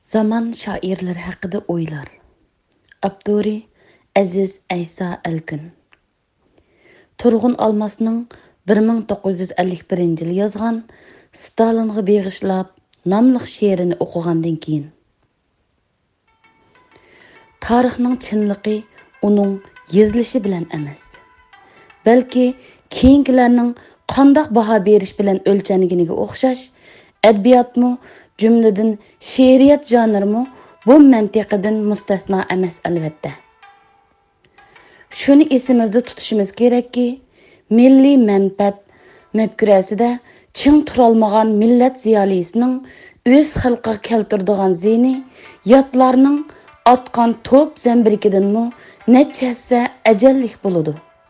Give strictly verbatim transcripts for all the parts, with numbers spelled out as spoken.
Zaman shoirlar haqida o'ylar. Abduri Aziz Aysa Alkun. Turg'un Almasning bir ming to'qqiz yuz ellik birinchi yil yozgan Stalinga beg'ishlab nomli she'rini o'qigandan keyin tarixning chinligi uning yezilishi bilan emas, balki keyingilarning qandoq baho berish bilan o'lchanganiga o'xshash adabiyotmi, jumladan she'riyat janrimi bu mantiqidan mustasno emas albatta. Shuni esimizda tutishimiz kerakki, milliy manfaat mafkurasida ching turolmagan millat ziyolisining o'z xalqiga keltirdigan ziyni yotlarning atqan to'p zambirikidanmi nechasi ajallik bo'ladi.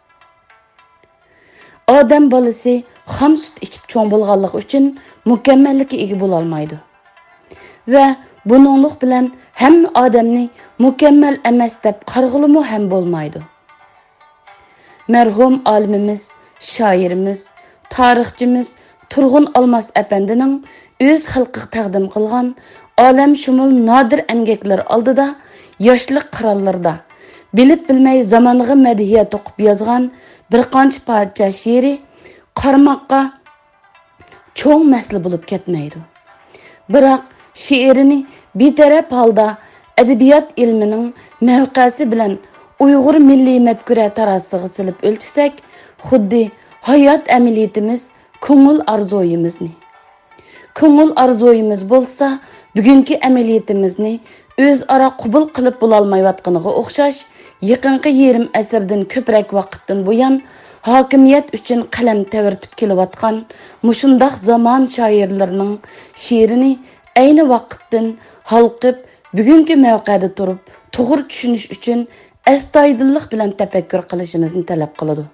Odam bolasi xam sut ichib cho'ng bo'lganligi uchun mukammallikka ega bo'la olmaydi. Va buninglik bilan hamma odamni mukammal emas deb qarg'ilimi ham bo'lmaydi. Merhum alimimiz, shoirimiz, tarixchimiz Turg'un Almas apandining o'z xalqiga taqdim qilgan olam shumul nodir emgaklar oldida yoshlik qirollarda bilib bilmay zamonga madhiya to'qib yozgan bir qancha parcha she'ri qarmoqqa cho'ng masli bo'lib ketmaydi. Biroq she'rini betaraf holda adabiyot ilmining mavqesi bilan Uyg'ur milliy mafkura tarasiga silib o'lchasak, xuddi hayot amaliyatimiz ko'ngil arzoyimizni. Ko'ngil arzoyimiz bo'lsa, bugungi amaliyatimizni o'zaro qabul qilib bo'la olmayotganiga o'xshash, yaqinqi yarim asrdan ko'proq vaqtdan buyon hokimiyat uchun qalam tavirtib kelayotgan mushundaq zamon shoirlarining she'rini ayni vaqtdan halqib, bugungi mavqeda turib, to'g'ri tushunish uchun astoydillik bilan tafakkur qilishimizni talab qiladi.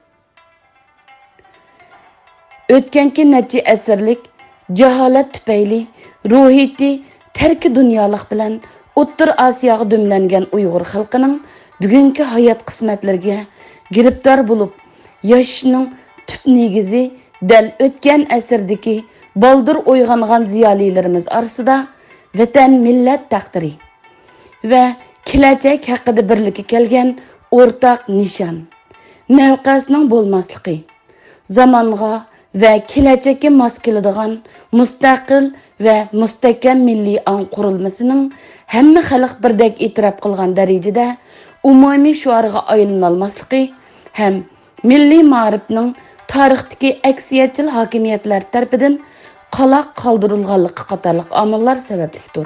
O'tganki necha asrlik jaholat tufayli ruhiyati tarki dunyolik bilan O'ttir Osiyoga dumlangan Uyg'ur xalqining bugungi hayot qismatlariga giribdor bo'lib, yashashning tub negizi dal o'tgan asrdagi baldir uyg'ongan ziyolilarimiz orasida vatan millat taqdiri va kelajak haqida birlikka kelgan o'rtaq nishon, mavqasining bo'lmasligi, zamonga va kelajakka mos keladigan mustaqil va mustahkam milliy ong qurilmasining hamma xalq birdek e'tirof qilgan darajada umumiy shuarga aylana olmasligi ham milliy ma'rifning tarixdagi aksiyatchil hokimiyatlar tarafidan qaloq qoldirilganligi qatorliq omillar sabablikdir.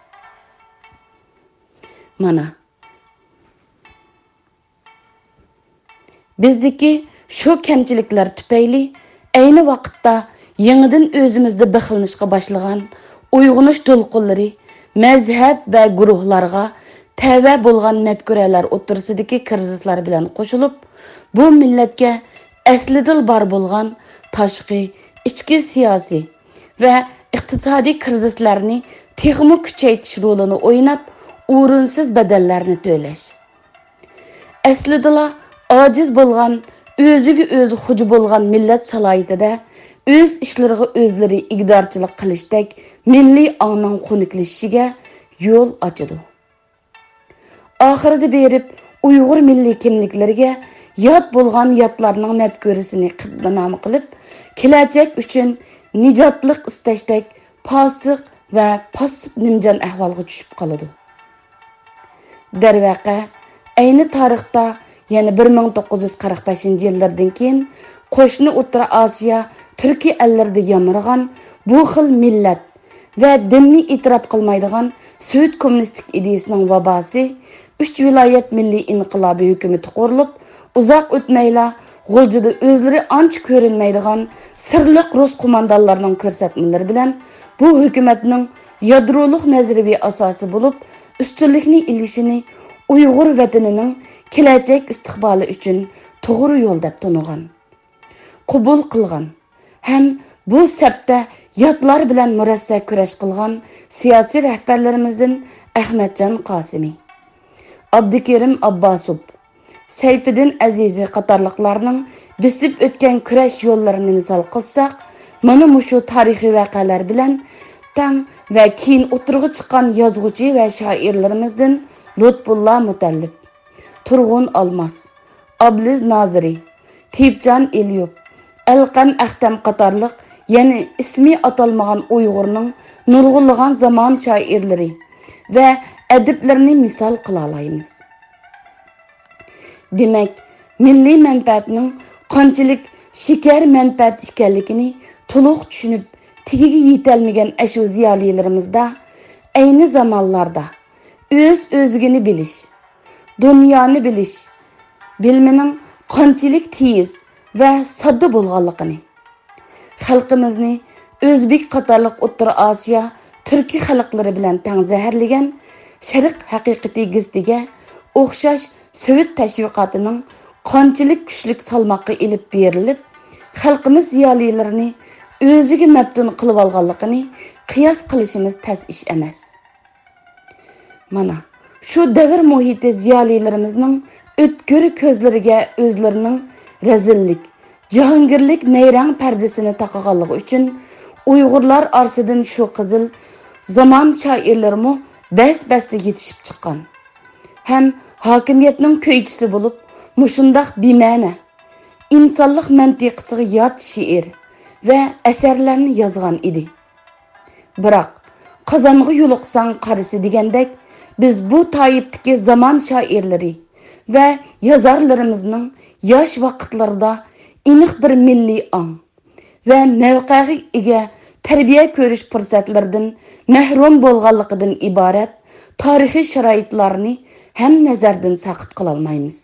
Mana bizdagi shu kamchiliklar tufayli ayni vaqtda yangidan o'zimizda bixilnishga boshlagan uyg'unish to'lqinlari mazhab va guruhlarga tava bo'lgan mafkuralar o'tirsidagi krizislar bilan qo'shilib, bu millatga aslidil bor bo'lgan tashqi, ichki siyosiy va iqtisodiy krizislarni texnik kuchaytirish rolini o'ynab, o'rinsiz badallarni to'lash. Aslida ojiz bo'lgan, o'ziga o'zi xuji bo'lgan millat salohiyatida o'z ishlariga o'zlari igdorchilik qilishdek milliy ongning xunuklashishiga yo'l ochadi. Oxirida berib Uyg'ur milliy kimliklariga yot bo'lgan yotlarning mafkurasini qiblanam qilib, kelajak uchun nijotlik istashdek posiq va passiv nimjon ahvolga tushib qoladi. Darvaqa, ayni tarixda, ya'ni bir ming to'qqiz yuz qirq beshinchi yillardan keyin qo'shni O'rta Osiyo, Turkiya ellarida yamirgan bu xil millat va dinni e'tirof qilmaydigan Sovet kommunistik ideyasining vabosi uch viloyat milliy inqilobi hukumati qurilib, uzoq o'tmayla G'uljida o'zlari ancha ko'rinmaydigan sirliq rus qo'mondonlarining ko'rsatmalari bilan bu hukumatning yadroliq nazariy asosi bo'lib, ustunlikni ilishini Uyg'ur vatanining kelajak istiqboli uchun to'g'ri yo'l deb tonigan, qabul qilgan ham bu sabda yotlar bilan murassa kurash qilgan siyosiy rahbarlarimizdan Ahmadjon Qosimi, Abdukerim Abbosov, Sayfiddin Azizi qatorliqlarning bisib o'tgan kurash yo'llarini misol qilsak, mana mushu tarixiy voqealar bilan tang va keyin o'tirg'i chiqqan yozuvchi va shoirlarimizdan Lutfulla Mutallib, Turg'un Almas, Abliz Noziri, Tibjon Elyub, Alqam Axtam qatorliq yana ismi atalmagan Uyg'urning nurg'unlagan zamon shoirlari va adiblarini misol qila olamiz. Demak, milliy manfaatning qanchalik shikar manfaat ekanligini to'liq tushunib, tegiga yetolmagan ashu ziyolilarimizda ayni zamonlarda o'z o'zigini bilish, dunyoni bilish, bilmining qanchalik tez va sodda bo'lganligini, xalqimizni O'zbek qatorliq O'rta Osiyo Turkiy xalqlari bilan tang zaharlagan Sharq haqiqati gazetiga o'xshash Sovet tashviqotining qanchalik kuchlik salmoqqa ilib berilib, xalqimiz ziyolilarini o'ziga maftun qilib olganligini qiyos qilishimiz tas ish emas. Mana shu davr muhiti ziyolilarimizning o'tkir ko'zlariga o'zlarining razillik, jahongirlik nayrang pardasini taqaganligi uchun Uyg'urlar orasidan shu qizil zamon shoirlarimi bas-basda yetishib chiqqan. Ham hokimiyatning ko'ychisi bo'lib, mushundaq bema'ni, insonlik mantiqisiga yot she'r va asarlarni yozgan edi. Biroq qozonga yo'liqsang qarisi degandek, biz bu toyibdagi zamon shoirlari va yozarlarimizning yosh vaqtlarida aniq bir milliy ong va mavqega ega tarbiya ko'rish fursatlaridan mahrum bo'lganligidan iborat tarixiy sharoitlarni ham nazardan saqit qila olmaymiz.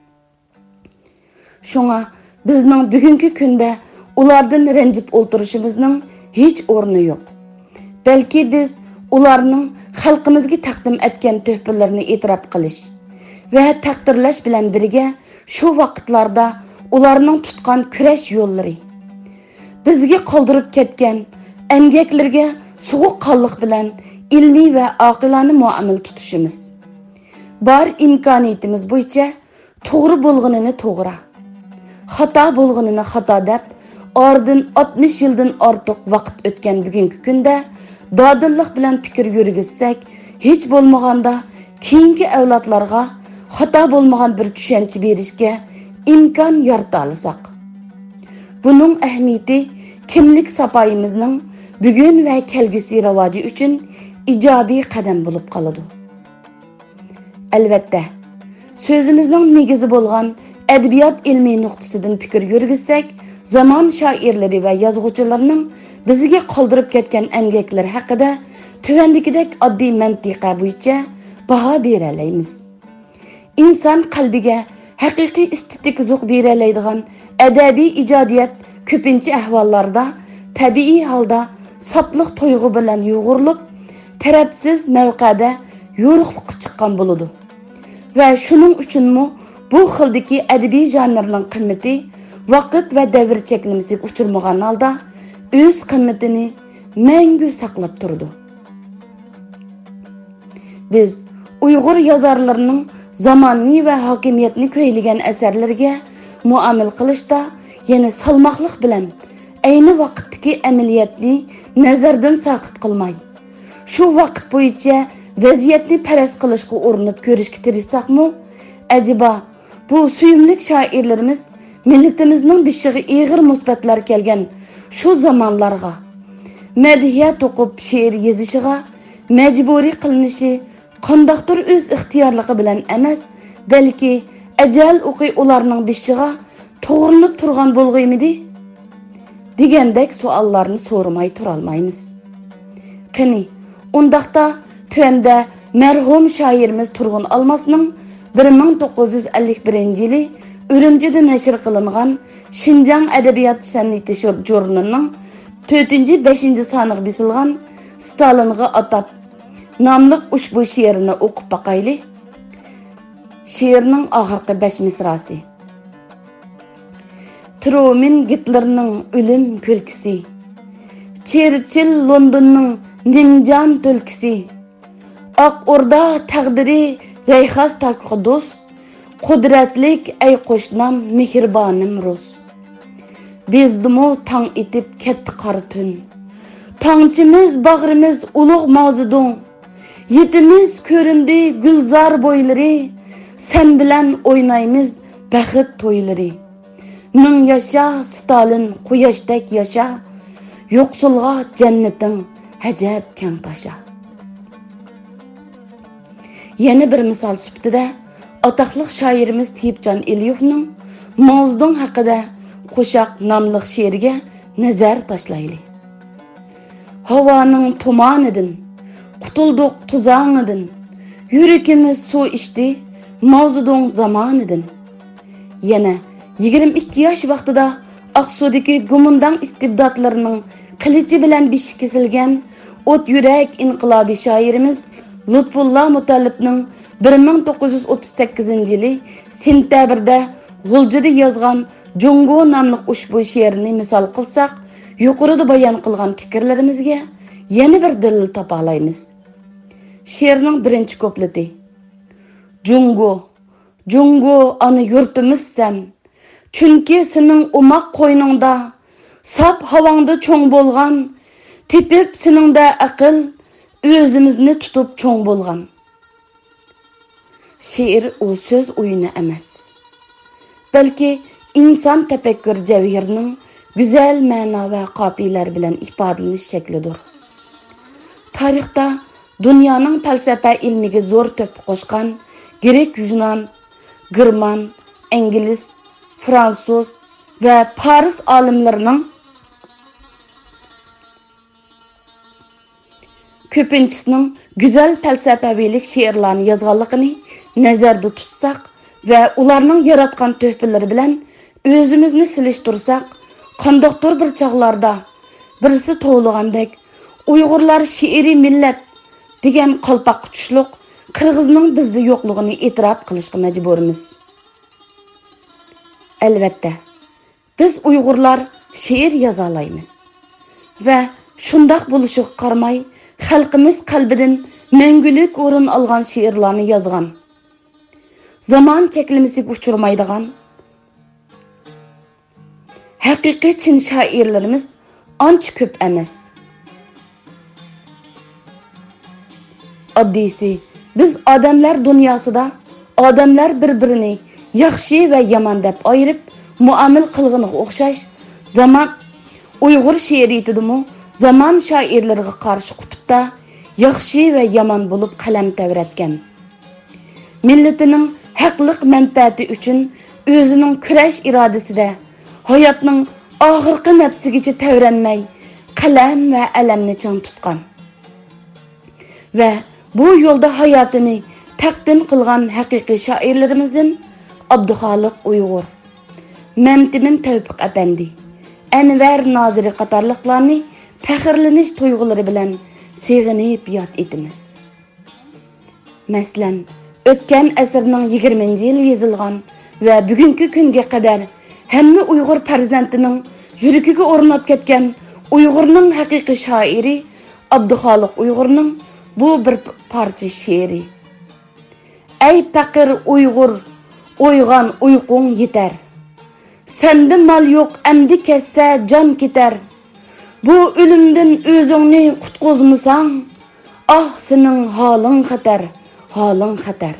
Shunga bizning bugungi kunda ulardan ranjib o'ltirishimizning hech o'rni yo'q. Balki biz ularning xalqimizga taqdim etgan tuhfalarini e'tirof qilish va taqdirlash bilan birga shu vaqtlarda ularning tutgan kurash yo'llari, bizga qoldirib ketgan emgaklarga so'g'uq qonliq bilan ilmiy va oqilona muomala tutishimiz. Bor imkoniyatimiz bo'yicha to'g'ri bo'lganini to'g'ri, xato bo'lganini xato deb, oradan oltmish yildan ortiq vaqt o'tgan bugungi kunda dodillik bilan fikr yurgizsak, hech bo'lmaganda keyingi avlodlarga xato bo'lmagan bir tushuncha berishga imkon yarata olsak. Buning ahamiyati kimlik sapoyimizning bugun va kelgusi rivoji uchun ijobiy qadam bo'lib qoladi. Albatta, so'zimizning negizi bo'lgan adabiyot ilmiy nuqtasidan fikr yurgizsak, zamon shoirlari va yozuvchilarining bizga qoldirib ketgan emgaklari haqida tuvandagidek oddiy mantiqa bo'yicha baho bera olamiz. Inson qalbiga haqiqiy estetik zuq bera oladigan adabiy ijodiyat ko'pincha ahvollarda tabiiy holda sopliq to'yg'u bilan yo'g'rilib, tarafsiz mavqeda yo'riqlikqa chiqqan bo'ladi. Va shuning uchunmi bu xildagi adabiy janrning qimmati vaqt va davr cheklimasiga uchirmagan holda o'z qimmatini mangu saqlab turdi. Biz Uyg'ur yozarlarining zamoniy va hokimiyatni ko'ylagan asarlarga muomala qilishda yana salmoqlik bilan ayni vaqtdagi amaliyotni nazardan saqit qilmay, shu vaqt bo'yicha vaziyatni paras qilishga urinib ko'rishga tirishsaqmi, ajiba bu suyumlik shoirlarimiz millatimizning bishiga ig'ir musbatlar kelgan shu zamonlarga madhiya to'qib she'r yozishiga majburiy qilinishi qandaqdir o'z ixtiyorligi bilan emas, balki ajal o'qi ularning bishiga to'g'rinib turgan bo'lg'aymidi degandek savollarni so'ramay tura olmaymiz. Qani, undaqda tuanda marhum shoirimiz Turg'un Almasning bir ming to'qqiz yuz ellik birinchi yili Urumchida nashr qilingan Shinjang adabiyot san'ati jurnalining to'rtinchi beshinchi soniga bisilgan Stalinga atab nomli ushbu she'rini o'qib baqayli. She'rning oxirgi besh misrasi. Truman Gitlerning o'lim kulkisi, Churchill Londonning nimjon tulkisi, Oq O'rda taqdiri Rayxas taqdus, qudratlik ay qo'shnam mehrbonim Rus. Bezdimu tong etib ketdi qora tun, Tangchimiz bag'rimiz ulug' mavzudun. Yetimiz ko'rindi gulzar bo'ylari. Sen bilan o'ynaymiz baxt to'ylari. Ming yaşa Stalin quyoshdek yasha. Yo'qsulga jannating hajab keng tasha. Yana bir misol sifatida ataqli shoirimiz Tiyibjon Eliyevning mavzudun haqida qo'shoq nomli she'riga nazar tashlaylik. Havaning tumonidan qutuldik tuzağıdın. Yürekimiz su içti mavzudun zamonidan. Yana yigirma ikki yosh vaqtida Aqsudagi gumundan istibdodlarining qilichi bilan beshi kesilgan o't yurak inqilobiy shoirimiz Lutfullah Mutallibning bir ming to'qqiz yuz o'ttiz sakkizinchi yili sentabrda G'uljida yozgan Jungo nomli ushbu she'rini misol qilsak, yuqorida bayon qilgan fikrlarimizga yana bir dalil topa olamiz. She'rning birinchi kupleti. Jungo, Jungo ana yurtimizsan. Chunki sening umoq qo'yningda sap havongda cho'ng bo'lgan, tepib seningda aql o'zimizni tutib cho'ng bo'lgan. She'r u so'z o'yini emas, balki inson tafakkur javhirining go'zal ma'no va qofiyalar bilan ifodalanish shaklidir. Tarixda dunyoning falsafa ilmiga zo'r to'p qo'shgan Grek, Yunan, German, Ingliz, Fransuz va Paris olimlarining ko'pinchisining go'zal falsafaviylik she'rlarni yozganligini nazarda tutsak va ularning yaratgan tuhfalari bilan o'zimizni silishtirsak, qandoqdir bir chaqlarda birisi to'g'ligandek Uyg'urlar she'riy millat degan qalpoq tushliq Qirg'izning bizda yo'qligini e'tirof qilishga majburmiz. Albatta, biz Uyg'urlar she'r yoza olamiz va shundoq bo'lishiga qaramay, xalqimiz qalbidan mangulik o'rin olgan she'rlarni yozgan. Zamon cheklimasiga uchirmaydigan haqiqiy chin shoirlarimiz ancha ko'p emas. Oddiysi, biz odamlar dunyosida odamlar bir-birini yaxshi va yomon deb ayirib muomala qilganiga o'xshash zamon Uyg'ur she'riyatidimi zamon shoirlariga qarshi qutubda yaxshi va yomon bo'lib qalam tavratgan. Millatining haqliq manfaati uchun o'zining kurash irodasida hayotning oxirgi nafsigacha tavranmay qalam va alamni chang tutgan. Va bu yo'lda hayotini taqdim qilgan haqiqiy shoirlarimizdan Abduxoliq Uyg'ur, Mamtimin Tavfiq Apandi, Anvar Noziri qatorliqlarni faxrlanish tuyg'ulari bilan sevginib yod etamiz. Masalan, o'tgan asrning yigirmanchi yili yozilgan va bugungi kunga qadar hamma Uyg'ur farzandining yuragiga o'rnab ketgan Uyg'urning haqiqiy shoiri Abduxoliq Uyg'urning bu bir parcha she'ri. Ey faqir Uyg'ur, o'yg'on uyqung yetar. Senda mal yo'q, amdi kessa jon ketar. Bu o'limdan o'zingni qutqizmasang, ah sening holing xatar, holing xatar.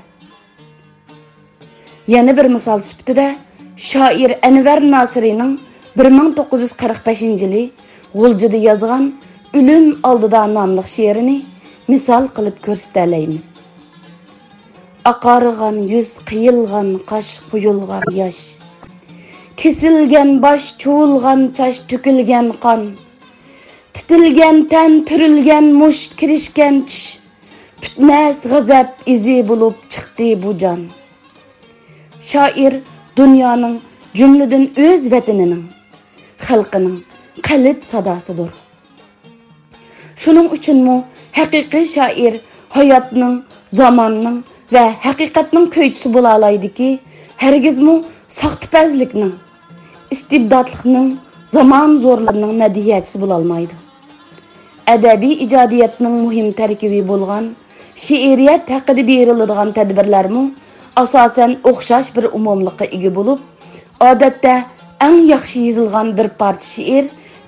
Yana bir misol sifatida shoir Anvar Nosiriyning bir ming to'qqiz yuz qirq beshinchi yili G'uljida yozgan O'lim oldida nomli she'rini misol qilib ko'rsatalaymiz. Aqargan yuz, qiyilgan qosh, quyilgan yosh, kesilgan bosh, chuvilgan chosh, to'kilgan qon, titilgan tan, turilgan musht, kirishgan tish, bitmas g'azab izi bo'lib chiqdi bu jon. Shoir dunyoning jumladan o'z vatanining, xalqining qalb sadosidir. Shuning uchunmi haqiqiy shoir hayotning, zamonning va haqiqatning ko'ychisi bo'la oladiki, hargizmi soxtapazlikning, istibdodlikning, zamon zo'rligining madhiyachisi bo'la olmaydi. Adabiy ijodiyatning muhim tarkibi bo'lgan she'riyat haqida beriladigan tadbirlarmi asosan o'xshash bir umumlikqa ega bo'lib, odatda eng yaxshi yozilgan bir parcha she'r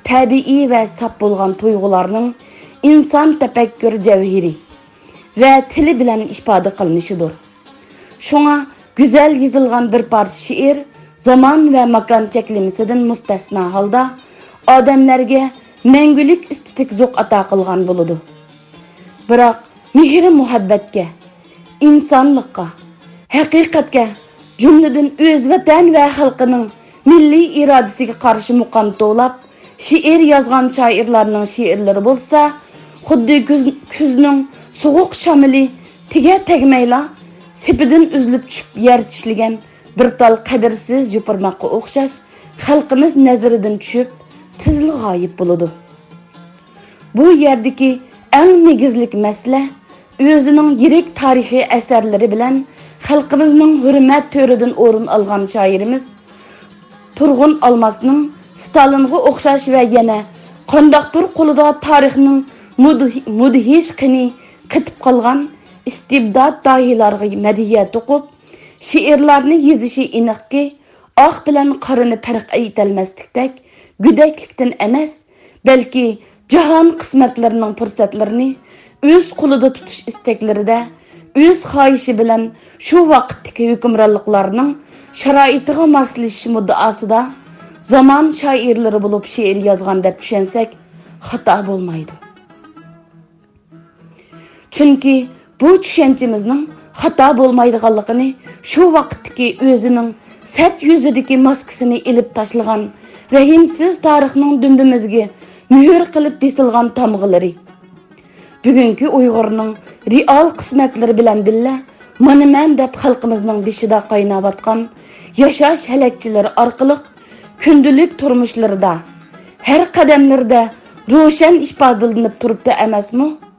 tabiiy va saf bo'lgan tuyg'ularning inson tafakkur javhiri va tili bilan ifoda qilinishidir. Shunga go'zal yozilgan bir parcha she'r zaman va makon cheklimasidan mustasno holda odamlarga mangulik estetik zo'q ato qilgan bo'ladi. Biroq mehr muhabbatga, insonlikqa, haqiqatga, jumladan o'z vatan va xalqining milliy irodasiga qarshi muqom to'lab she'r yozgan shoirlarning she'rlari bo'lsa, xuddi kuzning sovuq shamili tiga tegmayla sepidan uzilib tushib yer tishlagan bir tal qadrsiz yupurmoqqa o'xshash xalqimiz nazaridan tushib tizli g'oyib bo'ladi. Bu yerdagi eng negizlik masala o'zining yirik tarixiy asarlari bilan xalqimizning hurmat to'ridan o'rin olgan shoirimiz Turg'un Almasning Stalinga o'xshash va yana qandoqdir qo'lida tarixning mudhish qini qitib qolgan istibdod dohilariga madhiya to'qib, she'rlarni yozishi aniqki, oq bilan qorini farq aytolmaslikdek gudaklikdan emas, balki jahon qismatlarining fursatlarini o'z qo'lida tutish istaklarida, o'z xohishi bilan shu vaqtdagi hukmronliklarning sharoitiga moslashish muddaosida zamon shoirlari bo'lib she'r yozgan deb tushunsak xato bo'lmaydi. Chunki bu tushanchamizning xato bo'lmaydiganligini shu vaqtdagi o'zining sat yuzidagi maskasini ilib tashlagan rahimsiz tarixning dumbimizga muhr qilib besilgan tamg'ilari, bugungi Uyg'urning real qismatlari bilan billa monument deb xalqimizning beshida qaynayotgan yashash halakchilari orqali kundalik turmushlarida har qadamlarda ro'shan ifodalanib turibdi emasmi?